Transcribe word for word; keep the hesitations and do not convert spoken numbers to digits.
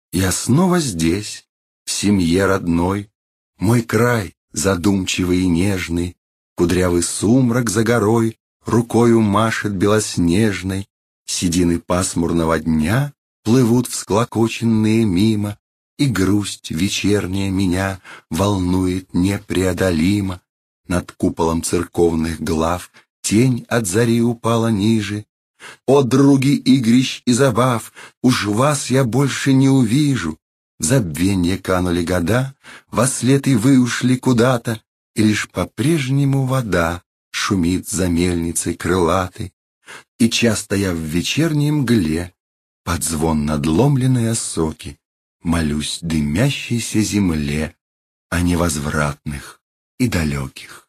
Я снова здесь, в семье родной, мой край задумчивый и нежный, кудрявый сумрак за горой рукою машет белоснежной, седины пасмурного дня плывут всклокоченные мимо, и грусть вечерняя меня волнует непреодолимо. Над куполом церковных глав тень от зари упала ниже. О, други игрищ и забав, уж вас я больше не увижу. В забвенье канули года, вослед и вы ушли куда-то, и лишь по-прежнему вода шумит за мельницей крылатой. И часто я в вечерней мгле, под звон надломленной осоки, молюсь дымящейся земле о невозвратных и далеких